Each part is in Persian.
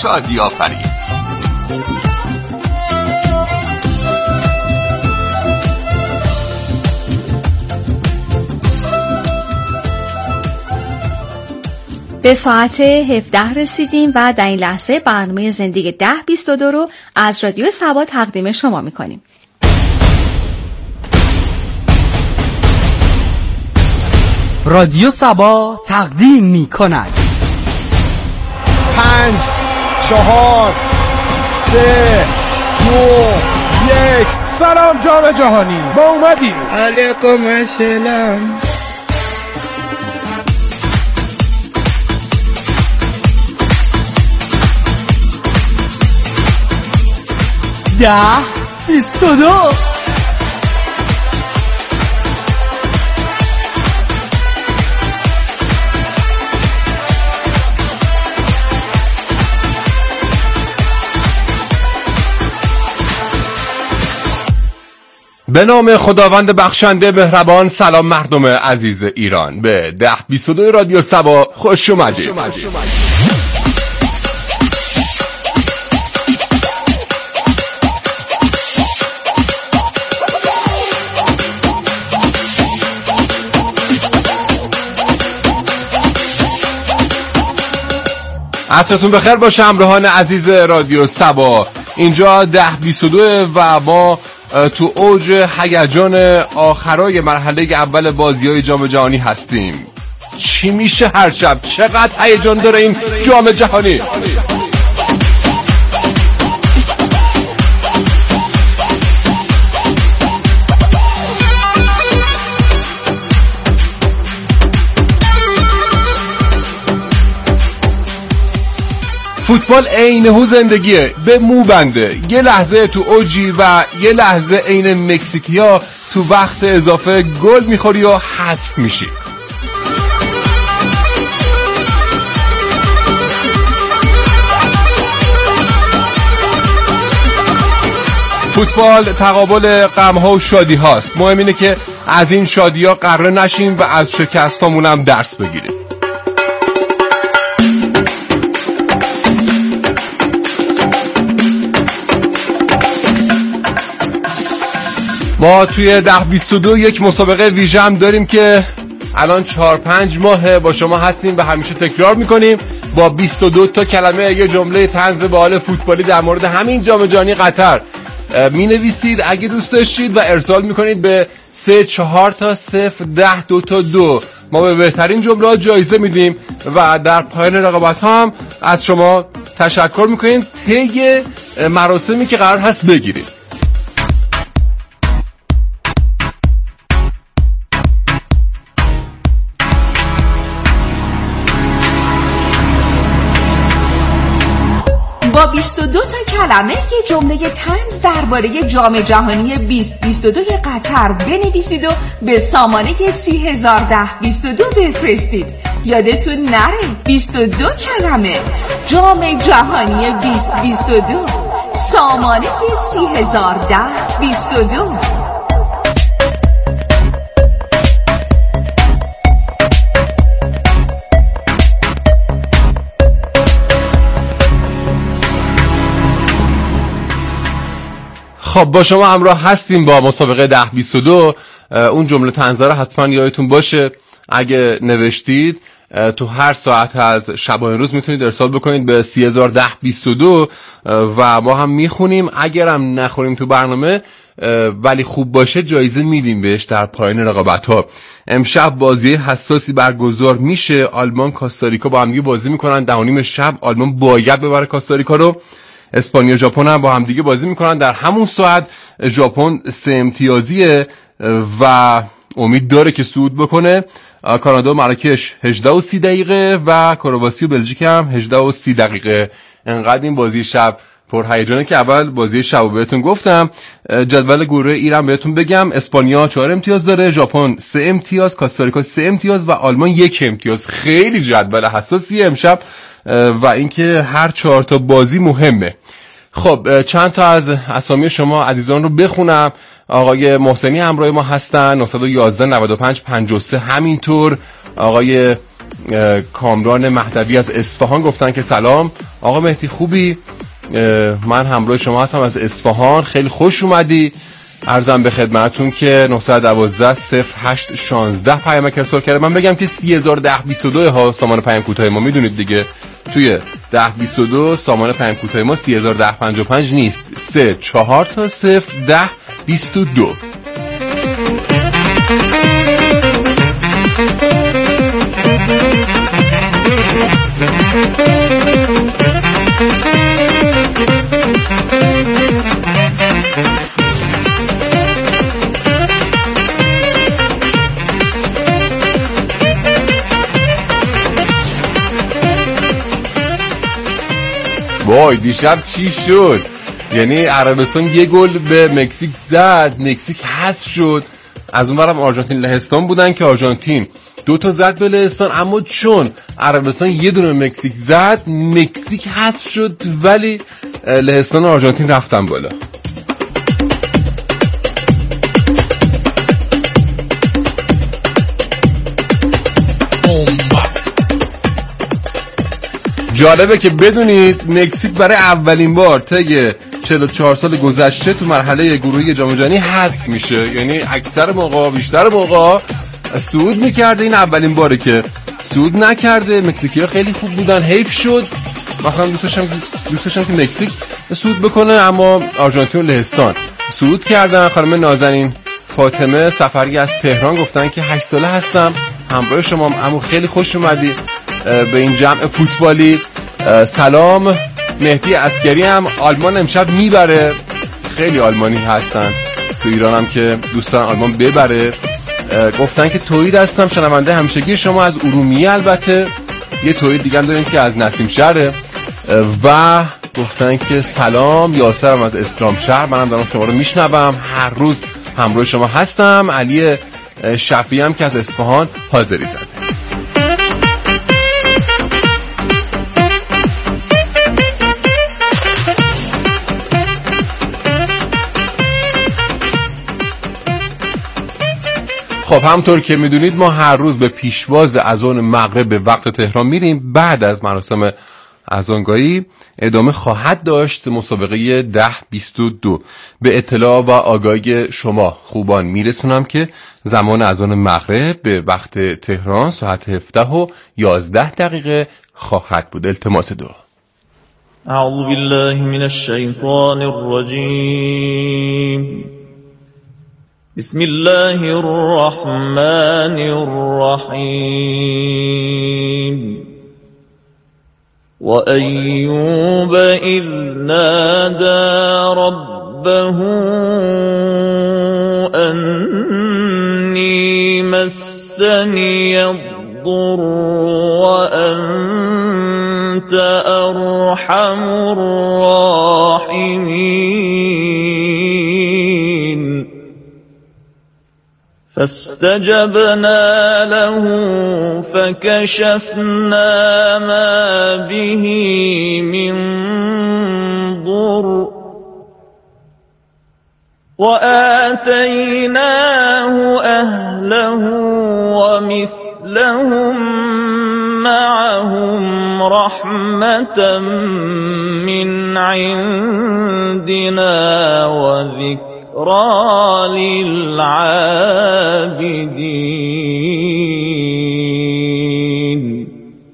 شادی آفرید. به ساعت 17 رسیدیم و در این لحظه برنامه زندگی 1022 رو از رادیو سبا تقدیم شما میکنیم. رادیو سبا تقدیم میکند 5 4 3 2 1. سلام جام جهانی، ما اومدیم. علیکم السلام. ده 22. به نام خداوند بخشنده مهربان. سلام مردم عزیز ایران، به 1022 رادیو سبا خوش اومدید. عصرتون بخیر باشه همراهان عزیز رادیو سبا. اینجا 1022 و ما تو اوج هیجان آخرای مرحله اول بازی‌های جام جهانی هستیم. چی میشه هر شب؟ چقدر هیجان داره این جام جهانی؟ فوتبال عینه‌هو زندگیه، به مو بنده. یه لحظه تو اوجی و یه لحظه عین مکزیکیا تو وقت اضافه گل میخوری و حذف میشی. فوتبال تقابل غم‌ها و شادی هاست. مهم اینه که از این شادی ها غره نشیم و از شکستامون هم درس بگیریم. ما توی 1022 یک مسابقه ویژه هم داریم که الان 4-5 ماه با شما هستیم و همیشه تکرار میکنیم. با 22 تا کلمه یه جمله طنز باحال فوتبالی در مورد همین جام جهانی قطر می نویسید اگه دوست داشتید و ارسال میکنید به 34 تا 010 2. ما به بهترین جمله ها جایزه میدیم و در پایان رقابت هم از شما تشکر میکنیم طی مراسمی که قرار هست بگیرید. با 22 تا کلمه یه جمله طنز درباره جام جهانی 2022 قطر بنویسید و به سامانه 301022 بفرستید. یادتون نره 22 کلمه، جام جهانی 2022، سامانه 301022. خب با شما همراه هستیم با مسابقه 1022. اون جمله طنزا رو حتما یادتون باشه اگه نوشتید تو هر ساعت از شب و روز میتونید ارسال بکنید به 301022 و ما هم میخونیم. اگرم نخونیم تو برنامه ولی خوب باشه جایزه میدیم بهش در پایان رقابت ها. امشب بازی حساسی برگزار میشه. آلمان کاستاریکا با هم دیگه بازی میکنن 10:30 شب. آلمان باید ببره کاستاریکا رو. اسپانیا و ژاپن هم با هم دیگه بازی میکنن در همون ساعت. ژاپن 3 امتیازیه و امید داره که صعود بکنه. کانادا و مراکش 18:30 و کرواسی و بلژیک هم 18:30. انقدر این بازی شب پرهیجانه که اول بازی شب بهتون گفتم. جدول گروه ایران بهتون بگم. اسپانیا 4 امتیاز داره، ژاپن 3 امتیاز، کاستاریکا 3 امتیاز و آلمان 1 امتیاز. خیلی جدول حساسیه امشب و اینکه هر 4 تا بازی مهمه. خب چند تا از اسامی شما عزیزان رو بخونم. آقای محسنی همراه ما هستن 911 95 53. همینطور آقای کامران مهدوی از اصفهان گفتن که سلام آقا مهدی خوبی؟ من همراه شما هستم از اصفهان، خیلی خوش اومدی. عرضم به خدمتون که 912-08-16 پیامک ارسال کرده. من بگم که 301022 ها سامان پیام کوتاه ما، میدونید دیگه توی 1022 سامان پیام کوتاه ما 301055 نیست، 34 تا 01022. وای دیشب چی شد؟ یعنی عربستان یه گل به مکزیک زد، مکزیک حذف شد. از اونورم آرژانتین لهستان بودن که آرژانتین 2 تا زد به لهستان، اما چون عربستان یه دونه مکزیک زد مکزیک حذف شد، ولی لهستان و آرژانتین رفتن بالا. جالبه که بدونید مکزیک برای اولین بار طی 44 سال گذشته تو مرحله گروهی جام جهانی حذف میشه. یعنی اکثر موقع بیشتر موقع صعود میکرده، این اولین باره که صعود نکرده. مکزیکی‌ها خیلی خوب بودن، حیف شد. مثلا دوست داشتم که مکزیک صعود بکنه، اما آرژانتین و لهستان صعود کردن. خانم نازنین فاطمه سفری از تهران گفتن که 8 ساله هستم همراه شما، اما خیلی خوش اومدی به این جمع فوتبالی. سلام. مهدی عسکری هم آلمان امشب میبره، خیلی آلمانی هستن تو ایران هم که دوستان آلمان ببره. گفتن که توحید هستم، شنونده همیشگی شما از ارومیه. البته یه توحید دیگه هم داریم که از نسیم شهره. و گفتن که سلام، یاسرم از اسلام شهر، منم دارم شما رو میشنوم، هر روز همراه شما هستم. علی شفیعی هم که از اصفهان حاضری زده. خب همطور که میدونید ما هر روز به پیشواز اذان مغرب به وقت تهران میریم. بعد از مراسم اذانگاهی ادامه خواهد داشت مسابقه 10-22. به اطلاع و آگاهی شما خوبان میرسونم که زمان اذان مغرب به وقت تهران ساعت 17:11 خواهد بود. التماس دعا. اعوذ بالله من الشیطان الرجیم. بسم الله الرحمن الرحیم. وأيوب إذ نادى ربه أني مسني الضر وأنت أرحم الراحمين فاستجبنا له فكشفنا ما به من ضر وآتيناه أهله ومثلهم معهم رحمة من عندنا وذكر للعابدين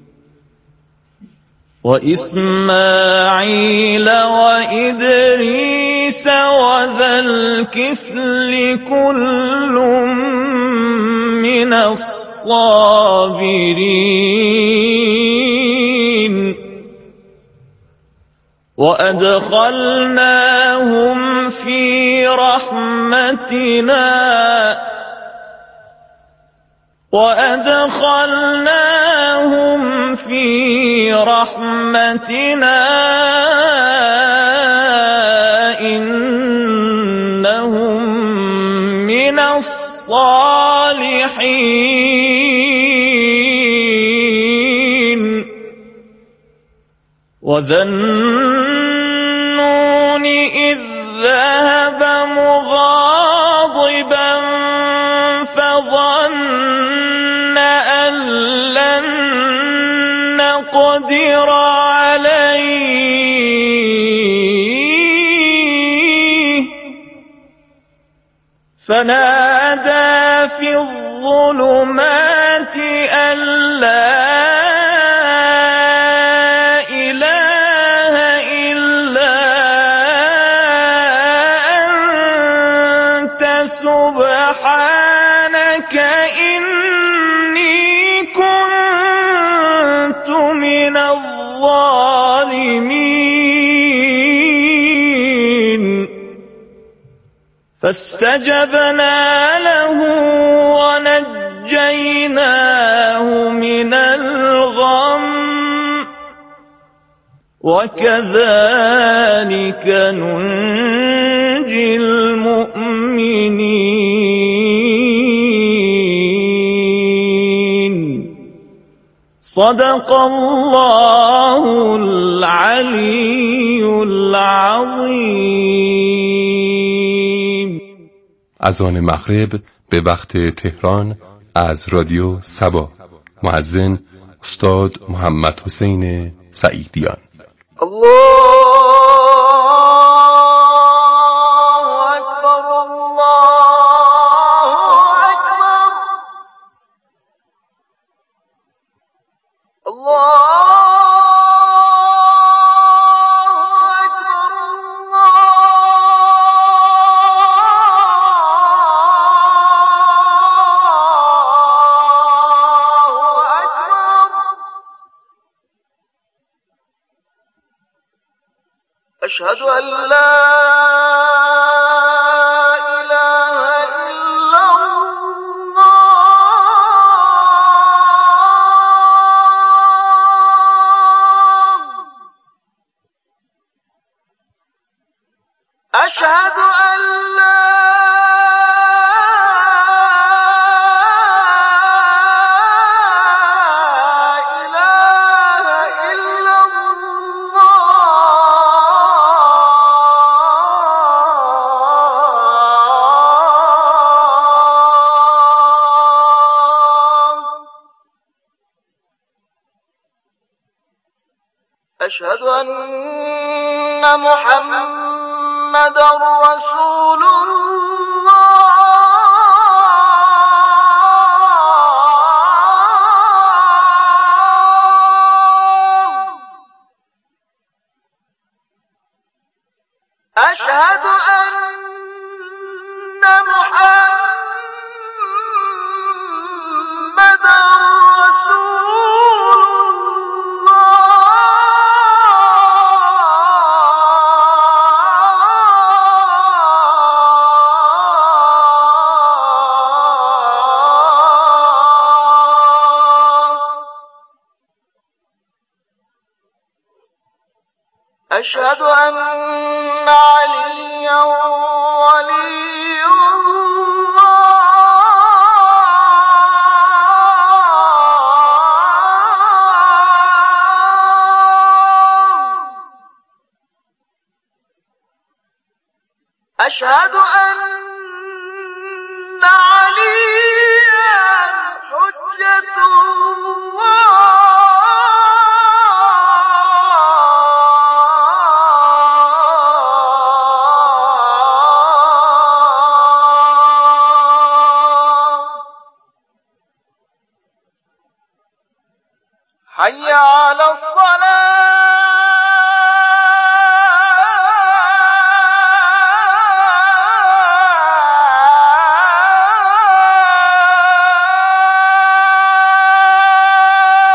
وإسماعيل وإدريس وذا الكفل كل من الصابرين وأدخلناهم في رحمتنا إنهم من الصالحين وذا النون إذ ذهب مغاضبا فظن أن لن فنادى في الظلمات أن لا إله إلا أنت سبحانك إني كنت من الظالمين فاستجبنا له ونجيناه من الغم وكذلك ننجي المؤمنين صدق الله العلي العظیم. اذان مغرب به وقت تهران از رادیو صبا. مؤذن استاد محمد حسین سعیدیان. أشهد أن لا إله إلا الله أشهد أن لا أشهد أن محمدًا رسول الله أشهد أن محمدًا أشهد أن عليا ولي الله أشهد أن عليا حجة الله حي على الصلاة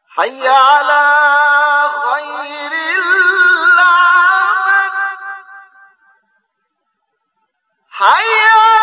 حي على خير العمل حي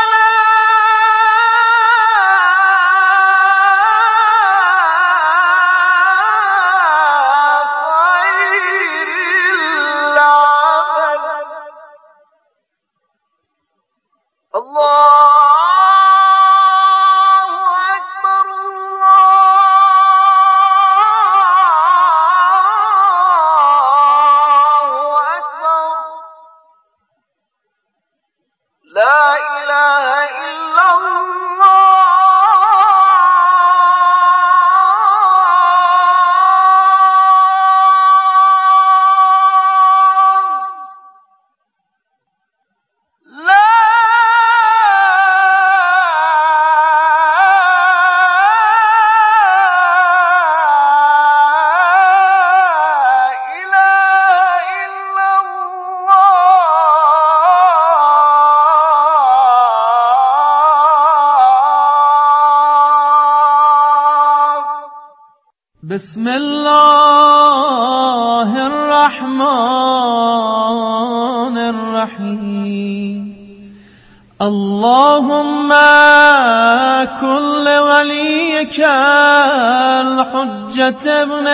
بسم الله الرحمن الرحيم اللهم كن لوليك الحجة ابن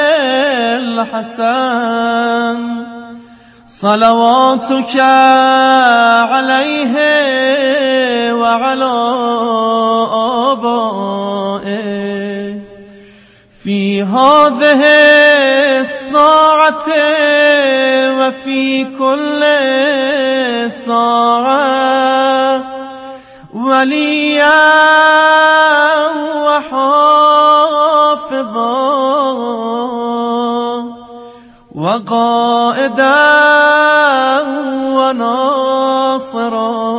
الحسن صلواتك عليه وعلى آبائه في هذه الساعة وفي كل ساعة وليا وحافظا وقائدا وناصرا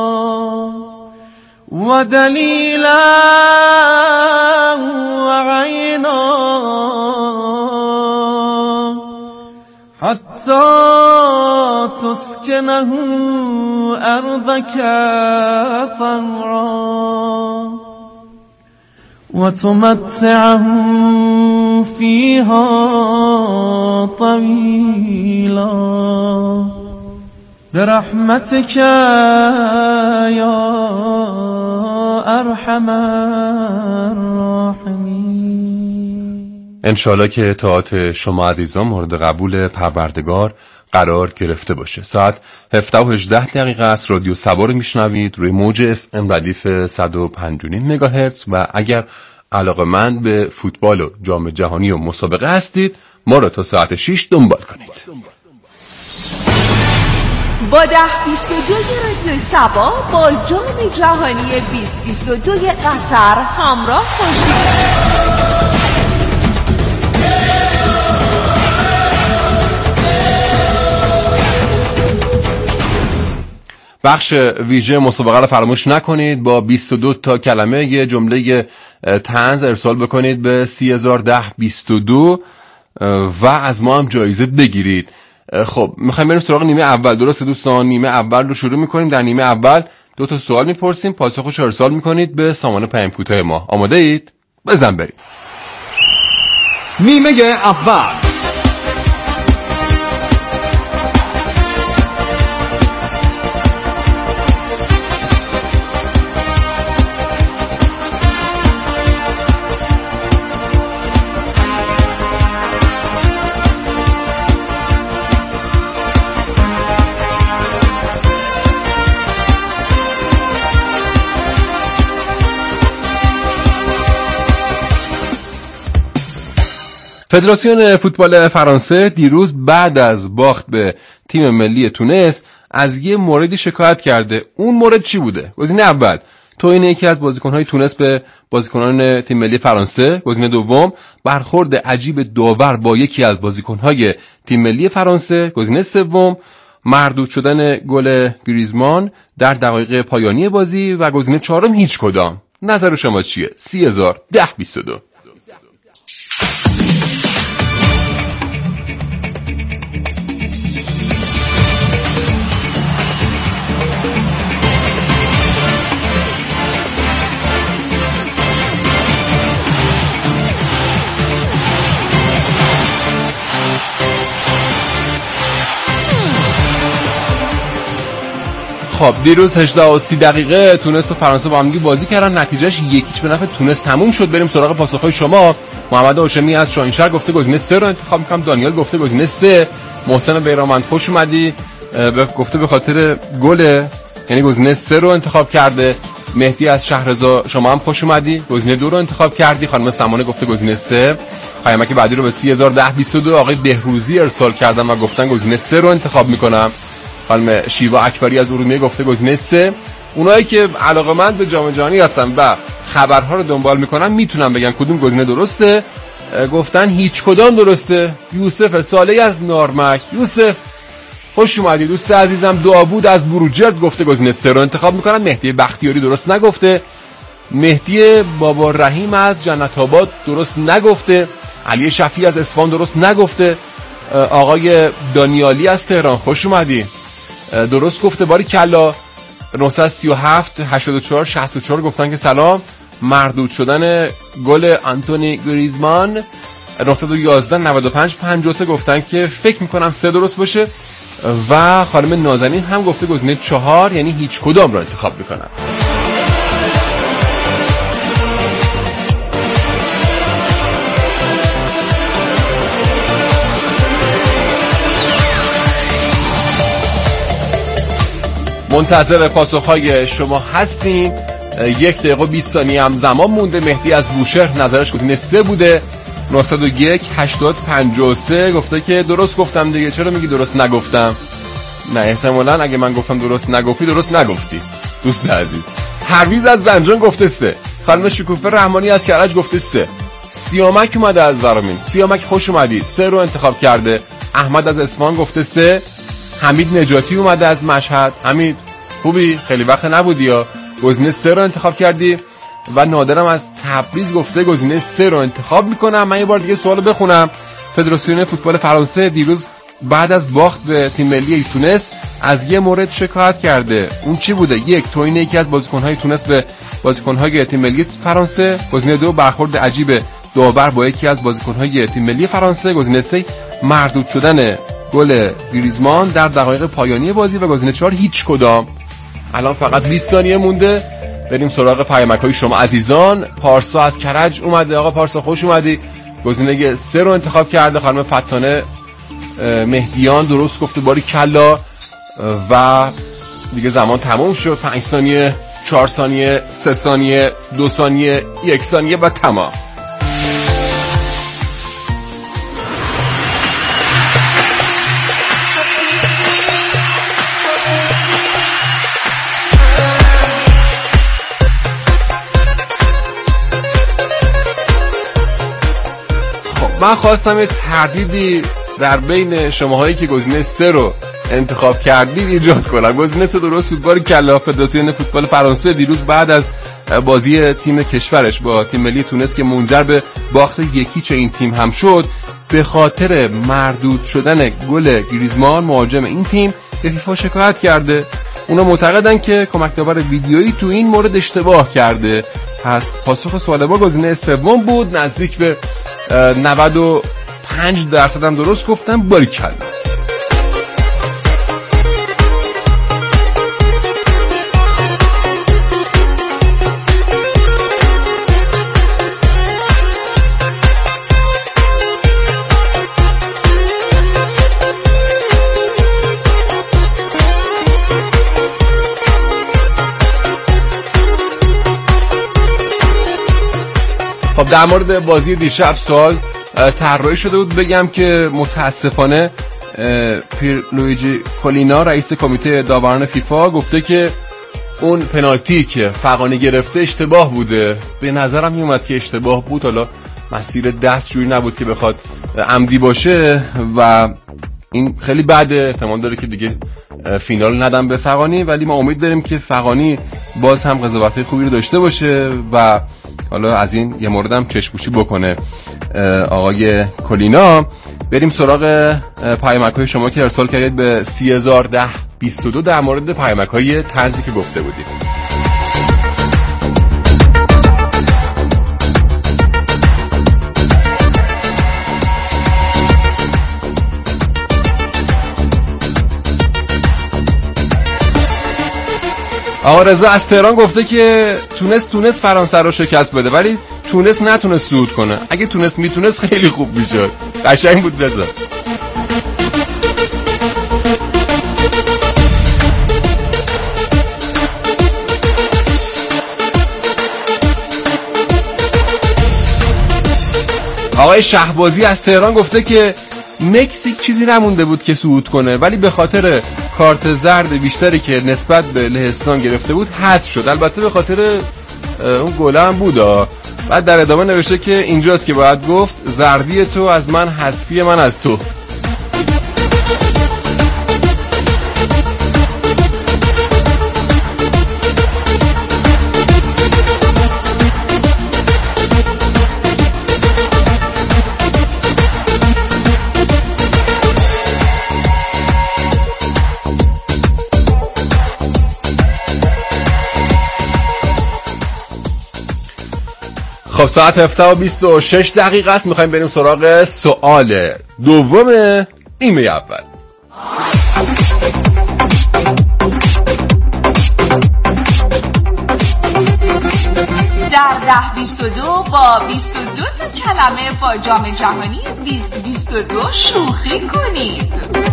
ودليلا وعينا حتى تسكنه أرضك طوعا وتمتعه فيها طويلا برحمتك يا ارحم الراحمین. انشالله که اطاعت شما عزیزان مورد قبول پروردگار قرار گرفته باشه. ساعت 17:18 است. رادیو سبا رو میشنوید روی موج FM ردیف 105.5 مگاهرتز و اگر علاقه‌مند به فوتبال و جام جهانی و مسابقه هستید ما رو تا ساعت 6 دنبال کنید. با 1022 رادیو سبا با جام جهانی 2022 قطر همراه باشید. بخش ویژه مسابقه رو فراموش نکنید. با 22 تا کلمه یه جمله طنز ارسال بکنید به 301022 و از ما هم جایزه بگیرید. خب میخوایم بریم سراغ نیمه اول. درسته دوستان؟ نیمه اول رو شروع میکنیم. در نیمه اول 2 تا سوال میپرسیم، پاسخش ارسال میکنید به سامان پیام کوتاه ما. آماده اید؟ بزن بریم. نیمه اول. فدراسیون فوتبال فرانسه دیروز بعد از باخت به تیم ملی تونس از یه موردی شکایت کرده. اون مورد چی بوده؟ گزینه اول، توهین یکی از بازیکن‌های تونس به بازیکنان تیم ملی فرانسه. گزینه دوم، برخورد عجیب داور با یکی از بازیکن‌های تیم ملی فرانسه. گزینه سوم، مردود شدن گل گریزمان در دقایق پایانی بازی. و گزینه چهارم هیچ کدام. نظر شما چیه؟ 301022. خب دیروز 18:30 تونس و فرانسه با هم بازی کردن، نتیجهش 1-0 به نفع تونس تموم شد. بریم سراغ پاسخهای شما. محمد هاشمی از شاهینشهر گفته گزینه 3 رو انتخاب می‌کنم. دانیال گفته گزینه 3. محسن بیرامند خوش اومدی، گفته به خاطر گل، یعنی گزینه 3 رو انتخاب کرده. مهدی از شهرزا شما هم خوش اومدی، گزینه 2 رو انتخاب کردی. خانم سمانه گفته گزینه 3. پیامک بعدی رو به 301022 آقای بهروزی ارسال کردم و گفتن گزینه 3 رو انتخاب می‌کنم. خانم شیوا اکبری از ارومیه گفته گزینه 3. اونایی که علاقه‌مند به جام جهانی هستن و خبرها رو دنبال میکنن میتونن بگن کدوم گزینه درسته. گفتن هیچ کدام درسته. یوسف صالحی از نارمک، یوسف خوش اومدی دوست عزیزم. داوود از بروجرد گفته گزینه 3 رو انتخاب میکنن. مهدی بختیاری درست نگفته. مهدی بابا رحیم از جنت آباد درست نگفته. علی شفیعی از اصفهان درست نگفته. آقای دانیالی از تهران خوش اومدی، درست گفته. باری کلا 937 84 64 گفتن که سلام. مردود شدن گل آنتونی گریزمان 911 95 53 گفتن که فکر میکنم 3 درست باشه. و خانم نازنین هم گفته گزینه 4، یعنی هیچ کدام رو انتخاب میکنم. منتظر پاسخهای شما هستیم. 1 دقیقه و 20 ثانیه هم زمان مونده. مهدی از بوشهر نظرش گزینه 3 بوده. 901 80 53 گفته که درست گفتم دیگه، چرا میگی درست نگفتم؟ نه احتمالاً اگه من گفتم درست نگفتی درست نگفتی دوست عزیز. پرویز از زنجان گفته 3. خانم شکوفه رحمانی از کرج گفته 3. سیامک اومده از ورامین. سیامک خوش اومدی، 3 رو انتخاب کرده. احمد از اصفهان گفته 3. حمید نجاتی اومده از مشهد. حمید خوبی؟ خیلی وقت نبودی یا گزینه 3 رو انتخاب کردی. و نادرم از تبریز گفته گزینه 3 رو انتخاب میکنم. من یه بار دیگه سوالو بخونم. فدراسیون فوتبال فرانسه دیروز بعد از باخت به تیم ملی تونس از یه مورد شکایت کرده. اون چی بوده؟ 1 توهین یکی از بازیکن‌های تونس به بازیکن‌های تیم ملی فرانسه. گزینه 2 برخورد عجیب داور با یکی از بازیکن‌های تیم ملی فرانسه. گزینه 3 مردود شدن گل گریزمان در دقایق پایانی بازی. و گزینه 4 هیچ کدام. الان فقط 20 ثانیه مونده. بریم سراغ پیامک‌های شما عزیزان. پارسا از کرج اومده. آقا پارسا خوش اومدی، گزینه 3 رو انتخاب کرده. خانم فتانه مهدیان درست گفته، باری کلا. و دیگه زمان تموم شد. 5 ثانیه، 4 ثانیه، 3 ثانیه، 2 ثانیه، 1 ثانیه و تمام. من خواستم یه تردیدی در بین شماهایی که گزینه 3 رو انتخاب کردید ایجاد کنم. گزینه 3 درست بود. باری کلا. فدراسیون فوتبال فرانسه دیروز بعد از بازی تیم کشورش با تیم ملی تونس که منجر به باخت 1-0 این تیم هم شد، به خاطر مردود شدن گل گریزمان مهاجم این تیم به فیفا شکایت کرده. اونا معتقدن که کمک داور ویدیویی تو این مورد اشتباه کرده. پس پاسخ سوال ما گزینه 3 بود. نزدیک به 95% هم درست گفتم. باریکلا. خب در مورد بازی دیشب سوال طراحی شده بود. بگم که متاسفانه پیرلویجی کولینا رئیس کمیته داوران فیفا گفته که اون پنالتی که فغانی گرفته اشتباه بوده. به نظرم میومد که اشتباه بود، حالا مسیر دستشویی نبود که بخواد عمدی باشه و این خیلی بده. احتمال داره که دیگه فینال ندم به فغانی، ولی ما امید داریم که فغانی باز هم قضاوت‌های خوبی رو داشته باشه و حالا از این یه مورد هم چشم‌پوشی بکنه آقای کولینا. بریم سراغ پیامک‌های شما که ارسال کردید به 301022 در مورد پیامک‌های طنزی که گفته بودید. آقا رضا از تهران گفته که تونست فرانسه رو شکست بده ولی نتونست صعود کنه. اگه میتونست خیلی خوب میشد. قشنگ بود رضا. آقای شهبازی از تهران گفته که مکزیک چیزی نمونده بود که صعود کنه ولی به خاطر کارت زرد بیشتری که نسبت به لهستان گرفته بود حذف شد. البته به خاطر اون گله هم بود. بعد در ادامه نوشته که اینجاست که باید گفت زردی تو از من، حذفی من از تو. خب ساعت 7:26 است. میخوایم بریم سراغ سوال دوم نیمه اول. در 1022 با 22 تا کلمه با جام جهانی 2022 شوخی کنید.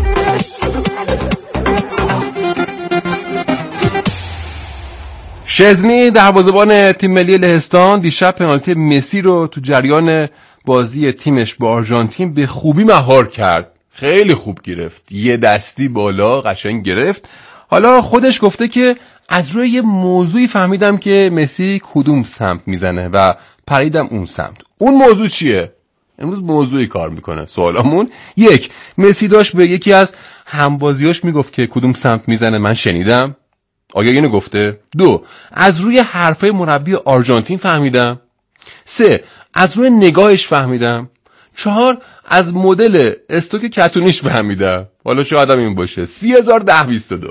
شزنی دروازه‌بان تیم ملی لهستان دیشب پنالتی مسی رو تو جریان بازی تیمش با آرژانتین به خوبی مهار کرد. خیلی خوب گرفت. یه دستی بالا قشنگ گرفت. حالا خودش گفته که از روی یه موضوعی فهمیدم که مسی کدوم سمت میزنه و پریدم اون سمت. اون موضوع چیه؟ امروز موضوعی کار میکنه. سوالامون: 1. مسی داشت به یکی از همبازیاش میگفت که کدوم سمت میزنه، من شنیدم. آیا اینو گفته؟ 2. از روی حرفای مربی آرژانتین فهمیدم. 3. از روی نگاهش فهمیدم. 4. از مدل استوک کتونیش فهمیدم. حالا شاید هم این باشه. 30,010-22.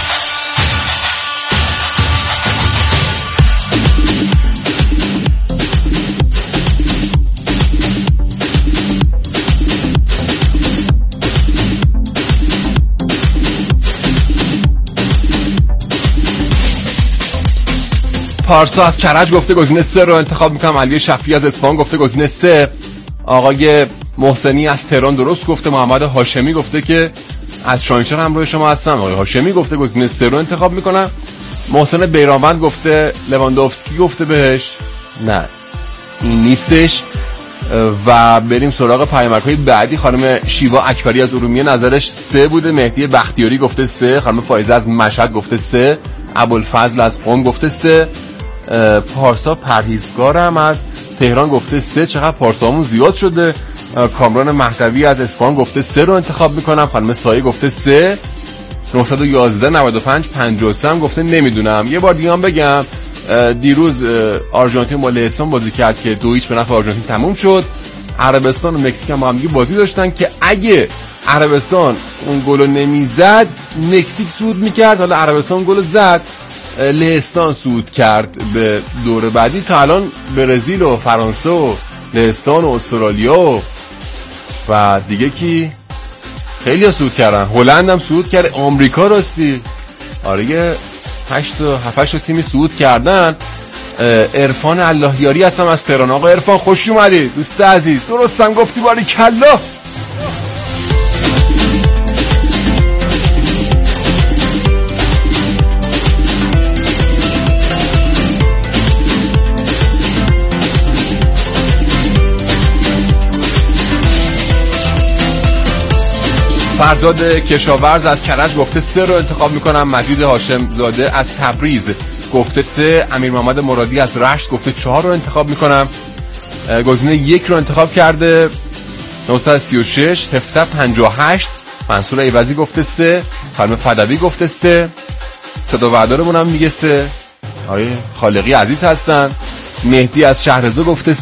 پارسا از کرج گفته گزینه 3 رو انتخاب میکنم. علی شفیعی از اصفهان گفته گزینه 3. آقای محسنی از تهران درست گفته. محمد هاشمی گفته که از شاهینشهر همراه شما هستم. آقای هاشمی گفته گزینه 3 رو انتخاب میکنم. محسن بیرانوند گفته لواندوفسکی گفته بهش. نه این نیستش. و بریم سراغ پیامک‌های بعدی. خانم شیوا اکبری از ارومیه نظرش 3 بوده. مهدی بختیاری گفته 3. خانم فایزه از مشهد گفته 3. ابوالفضل از قم گفته 3. پارسا پرهیزگارم از تهران گفته 3. چقدر پارسامون زیاد شده. کامران مهدوی از اصفهان گفته 3 رو انتخاب میکنم. خانم سایه گفته 3. 911-95-53 هم گفته نمیدونم. یه بار دیگه هم بگم دیروز آرژانتین با لهستان بازی کرد که 2-0 به نفع آرژانتین تموم شد. عربستان و مکزیک هم با هم بازی داشتن که اگه عربستان اون گلو نمیزد مکزیک صعود میکرد. حالا عربستان گلو زد، لهستان صعود کرد به دور بعدی. تا الان برزیل و فرانسه و لهستان و استرالیا و دیگه کی خیلی ها صعود کردن. هلند هم صعود کرد. آمریکا راستی آره 8-7 تیمی صعود کردن. عرفان اللهیاری هستم از تهران. آقا عرفان خوش اومدی دوست عزیز. درستم گفتی باری کلا. فرزاد کشاورز از کرج گفته 3 رو انتخاب میکنم. مجید هاشم زاده از تبریز گفته 3. امیر محمد مرادی از رشت گفته 4 رو انتخاب میکنم. گزینه 1 رو انتخاب کرده. 936 1758 منصور ایوزی گفته 3. خانم فدوی گفته 3. صدا وعدارمون هم میگه 3. آیه خالقی عزیز هستن. مهدی از شهرزو گفته